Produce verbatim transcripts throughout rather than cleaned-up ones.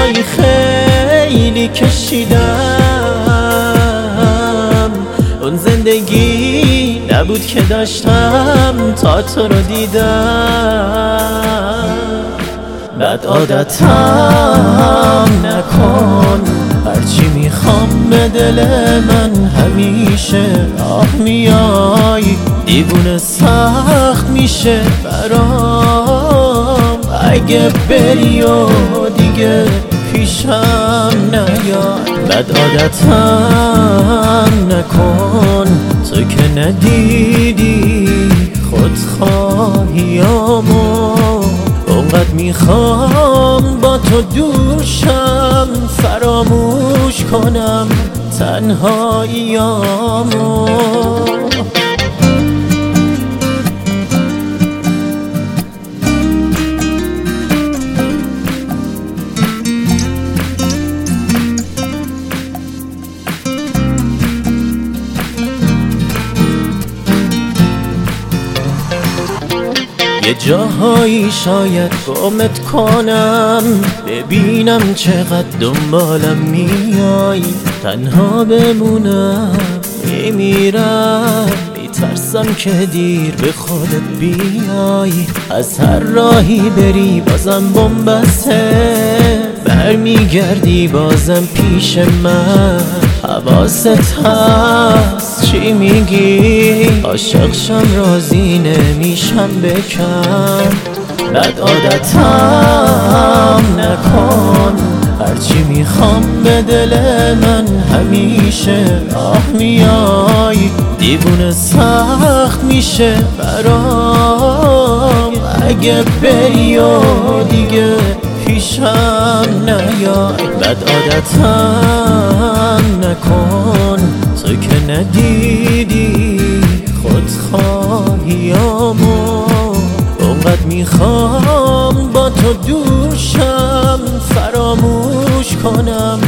جایی خیلی کشیدم، اون زندگی نبود که داشتم تا تو رو دیدم. بد عادتم نکن، هرچی میخوام به دل من همیشه آه میای. دیوونه سخت میشه برام اگه بری و دیگه پیشم نیای. بد عادتم نکن، تو که ندیدی خودخواهیامو. اونقدر میخوام با تو دوشم، فراموش کنم تنهاییامو. یه جاهایی شاید گمت کنم، ببینم چقدر دنبالم میای. تنها بمونم میمیرم، میترسم که دیر به خودت بیای. از هر راهی بری بازم بن‌بسته، برمیگردی بازم پیش من. حواست هست چی میگی؟ عاشق شم راضی نمیشم بکن. بد عادتم نکن، هرچی میخوام به دل من همیشه آه میای. دیوونه سخت میشه برام اگه بری و دیگه پیشم نیای. بد عادتم نکن، تو که ندیدی خودخواهیامو. اونقدر میخوام با تو دوشم، فراموش کنم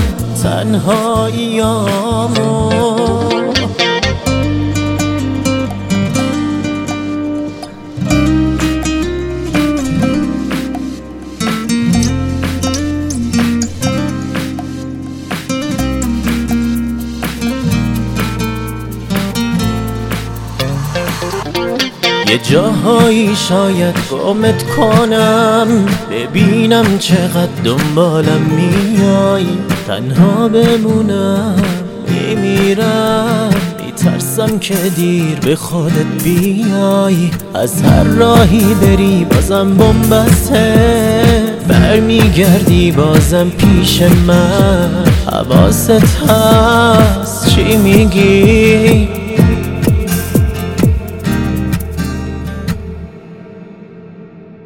تنهاییامو. یه جاهایی شاید گمت کنم، ببینم چقدر دنبالم میای. تنها بمونم میمیرم، میترسم که دیر به خودت بیای. از هر راهی بری بازم بن‌بسته، برمیگردی بازم پیش من. حواست هست چی میگی؟